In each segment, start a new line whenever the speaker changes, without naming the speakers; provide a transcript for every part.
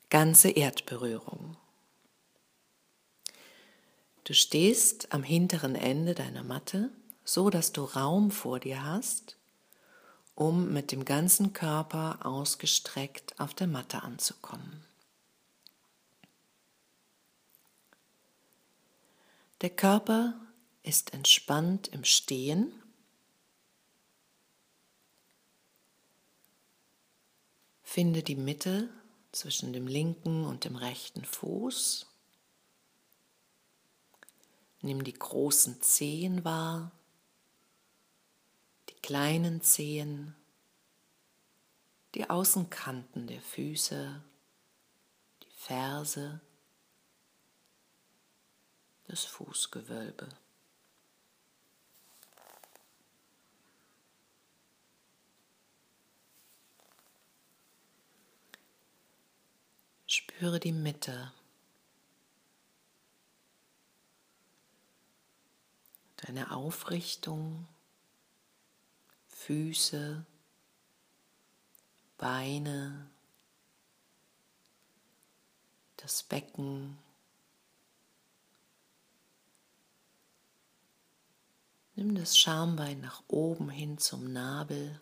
Ganze Erdberührung. Du stehst am hinteren Ende deiner Matte, so dass du Raum vor dir hast, um mit dem ganzen Körper ausgestreckt auf der Matte anzukommen. Der Körper ist entspannt im Stehen. Finde die Mitte zwischen dem linken und dem rechten Fuß. Nimm die großen Zehen wahr, die kleinen Zehen, die Außenkanten der Füße, die Ferse, das Fußgewölbe. Spüre die Mitte, deine Aufrichtung, Füße, Beine, das Becken. Nimm das Schambein nach oben hin zum Nabel.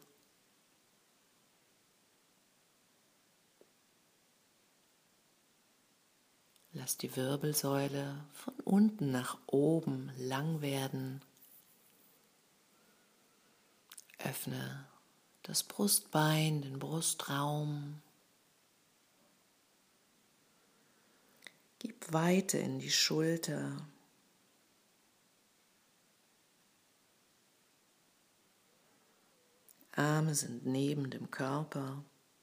Lass die Wirbelsäule von unten nach oben lang werden. Öffne das Brustbein, den Brustraum. Gib Weite in die Schulter. Arme sind neben dem Körper.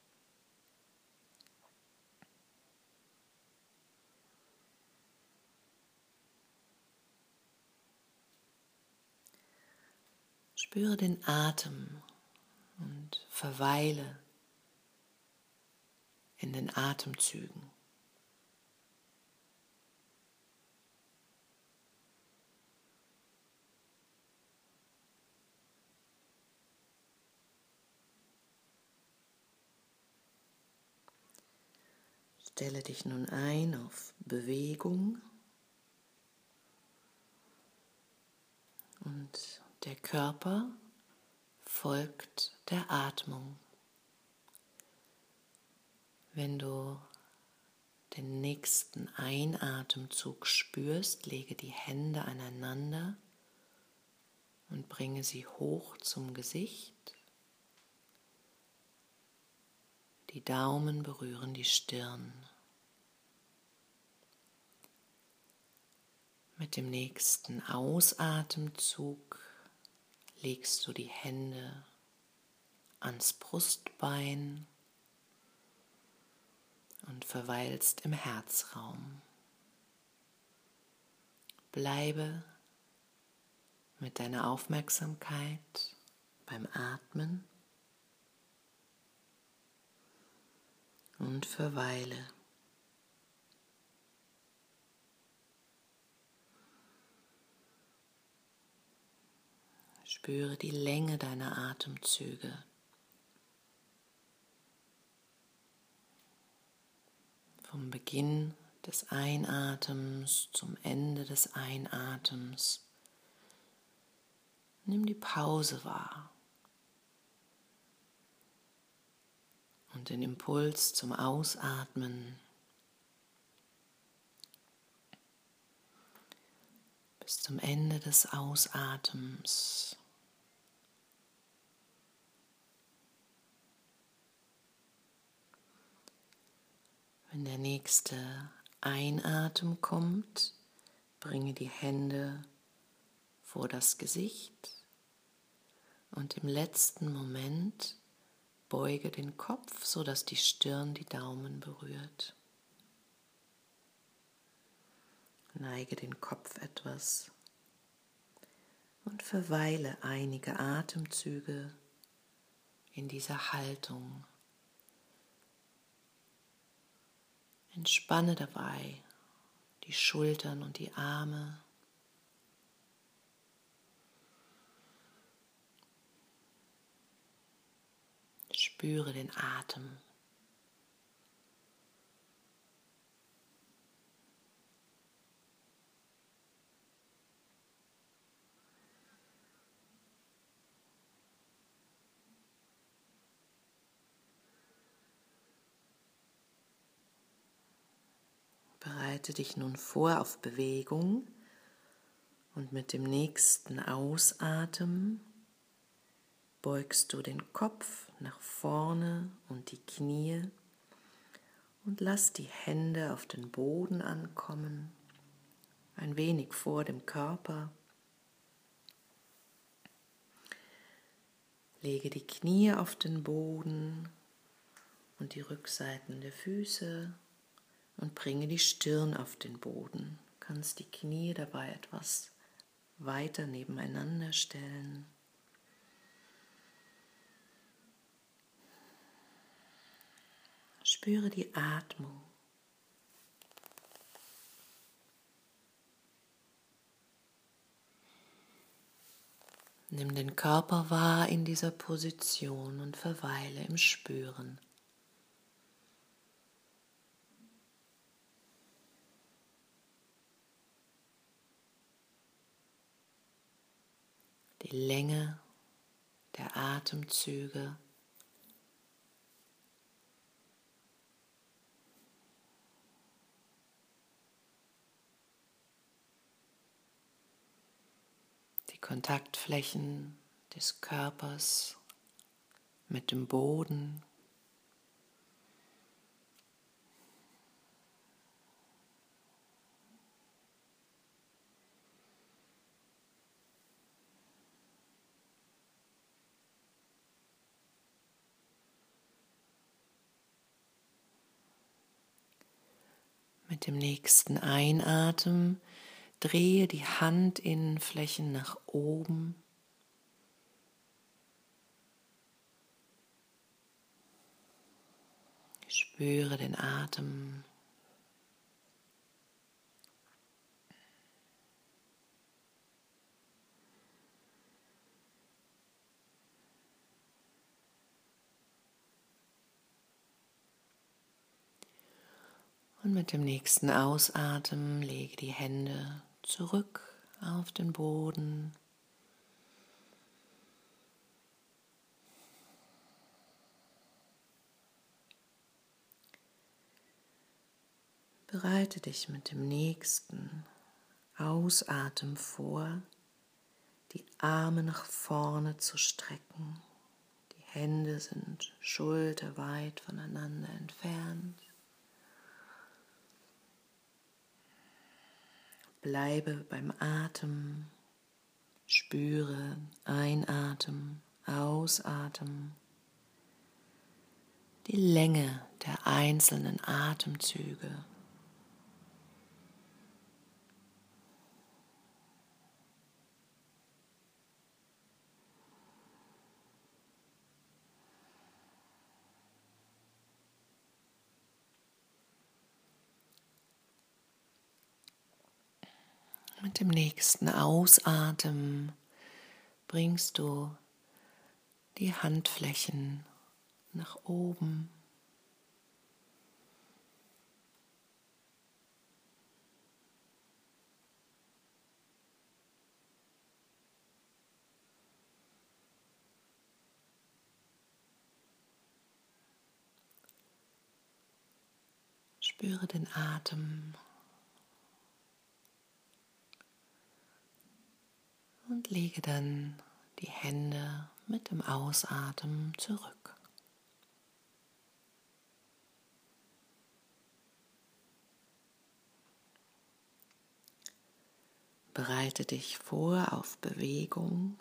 Spüre den Atem und verweile in den Atemzügen. Stelle dich nun ein auf Bewegung und der Körper folgt der Atmung. Wenn du den nächsten Einatemzug spürst, lege die Hände aneinander und bringe sie hoch zum Gesicht. Die Daumen berühren die Stirn. Mit dem nächsten Ausatemzug legst du die Hände ans Brustbein und verweilst im Herzraum. Bleibe mit deiner Aufmerksamkeit beim Atmen und verweile. Spüre die Länge deiner Atemzüge. Vom Beginn des Einatems zum Ende des Einatems. Nimm die Pause wahr und den Impuls zum Ausatmen. Bis zum Ende des Ausatems. Wenn der nächste Einatem kommt, bringe die Hände vor das Gesicht und im letzten Moment beuge den Kopf, sodass die Stirn die Daumen berührt. Neige den Kopf etwas und verweile einige Atemzüge in dieser Haltung. Entspanne dabei die Schultern und die Arme. Spüre den Atem. Bereite dich nun vor auf Bewegung und mit dem nächsten Ausatmen beugst du den Kopf nach vorne und die Knie und lass die Hände auf den Boden ankommen, ein wenig vor dem Körper. Lege die Knie auf den Boden und die Rückseiten der Füße und bringe die Stirn auf den Boden. Du kannst die Knie dabei etwas weiter nebeneinander stellen. Spüre die Atmung. Nimm den Körper wahr in dieser Position und verweile im Spüren. Die Länge der Atemzüge. Die Kontaktflächen des Körpers mit dem Boden. Mit dem nächsten Einatmen drehe die Handinnenflächen nach oben. Spüre den Atem. Und mit dem nächsten Ausatmen lege die Hände zurück auf den Boden. Bereite dich mit dem nächsten Ausatmen vor, die Arme nach vorne zu strecken. Die Hände sind schulterweit voneinander entfernt. Bleibe beim Atem, spüre Einatmen, Ausatmen, die Länge der einzelnen Atemzüge. Mit dem nächsten Ausatmen bringst du die Handflächen nach oben. Spüre den Atem und lege dann die Hände mit dem Ausatmen zurück. Bereite dich vor auf Bewegung,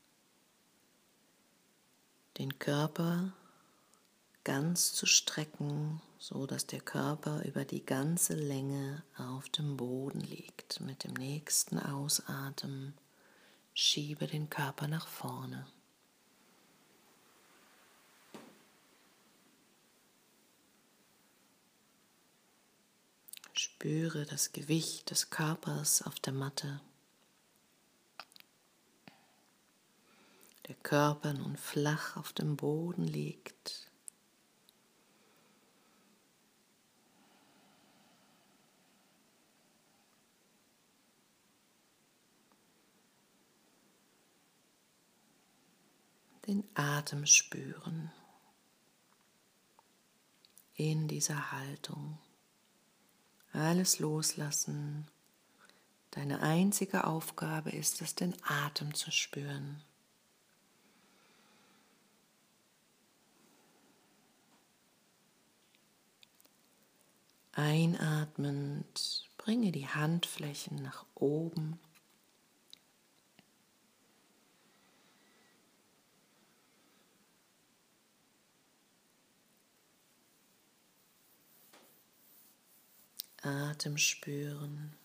den Körper ganz zu strecken, so dass der Körper über die ganze Länge auf dem Boden liegt. Mit dem nächsten Ausatmen schiebe den Körper nach vorne. Spüre das Gewicht des Körpers auf der Matte. Der Körper nun flach auf dem Boden liegt. Den Atem spüren in dieser Haltung. Alles loslassen. Deine einzige Aufgabe ist es, den Atem zu spüren. Einatmend bringe die Handflächen nach oben. Atem spüren.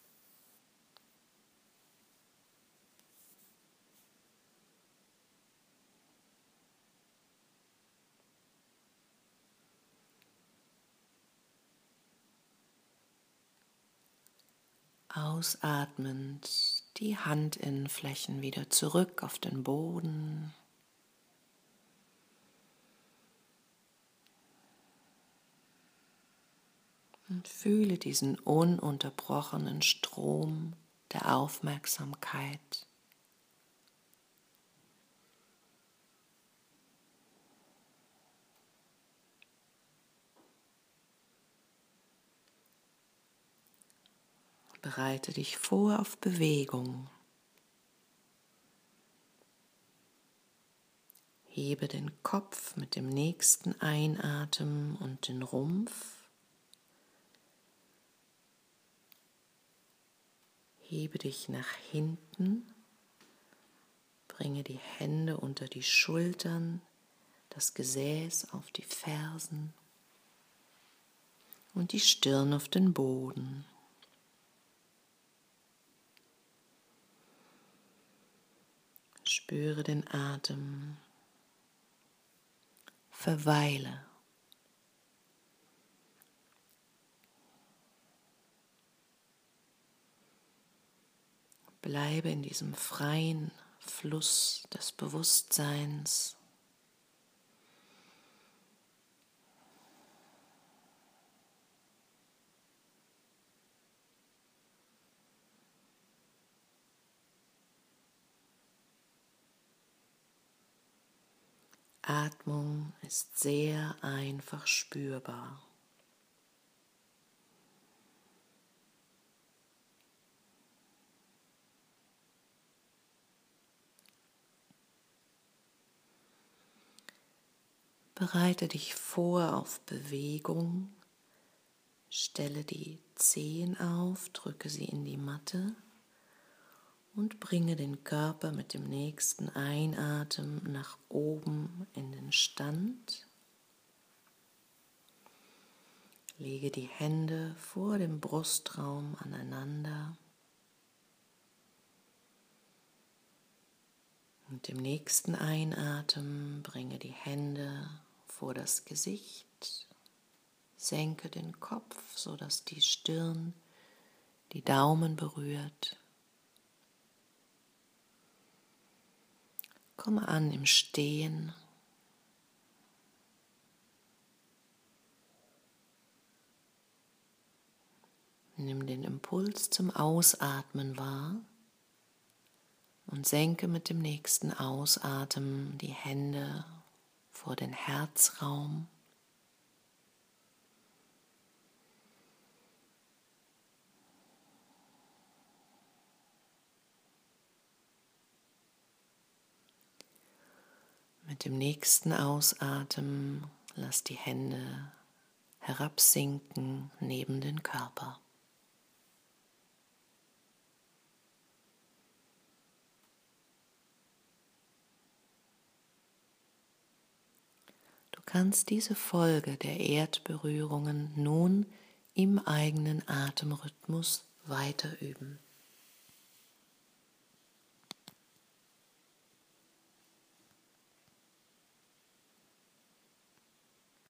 Ausatmend die Handinnenflächen wieder zurück auf den Boden. Und fühle diesen ununterbrochenen Strom der Aufmerksamkeit. Bereite dich vor auf Bewegung. Hebe den Kopf mit dem nächsten Einatmen und den Rumpf. Hebe dich nach hinten. Bringe die Hände unter die Schultern, das Gesäß auf die Fersen und die Stirn auf den Boden. Spüre den Atem. Verweile. Bleibe in diesem freien Fluss des Bewusstseins. Atmung ist sehr einfach spürbar. Bereite dich vor auf Bewegung. Stelle die Zehen auf, drücke sie in die Matte und bringe den Körper mit dem nächsten Einatmen nach oben in den Stand. Lege die Hände vor dem Brustraum aneinander. Mit dem nächsten Einatmen bringe die Hände vor das Gesicht. Senke den Kopf, sodass die Stirn die Daumen berührt. Komme an im Stehen. Nimm den Impuls zum Ausatmen wahr und senke mit dem nächsten Ausatmen die Hände vor den Herzraum. Mit dem nächsten Ausatmen lass die Hände herabsinken neben den Körper. Du kannst diese Folge der Erdberührungen nun im eigenen Atemrhythmus weiterüben.